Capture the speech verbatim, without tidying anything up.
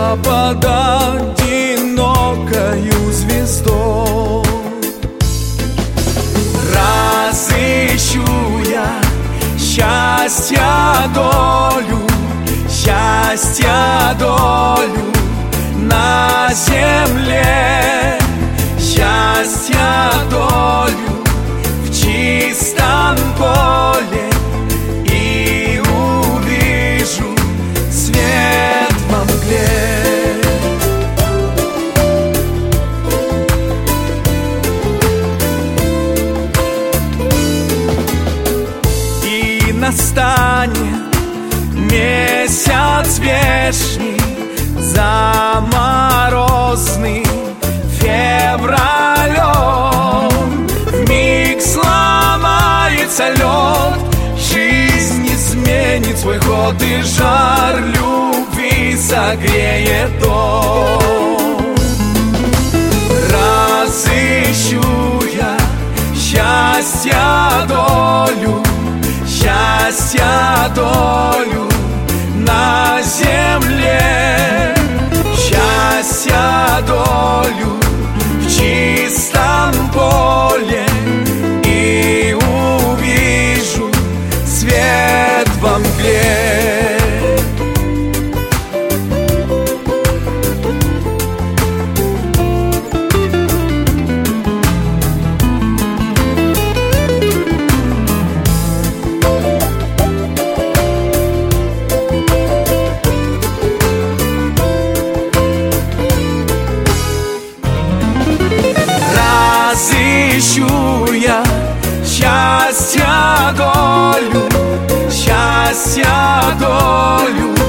небо под одинокою звездой. Разыщу я счастья долю, счастья долю на земле, счастья долю в чистом поле, и увижу свет во мгле. И настанет месяц вешний, заморозный февралем. Вмиг сломается лед, жизнь изменит свой ход, и жар любви согреет дом. Разыщу я счастья долю, счастья долю на земле, счастья долю в чистом поле, и увижу свет во мгле. Разыщу я счастья долю, счастья долю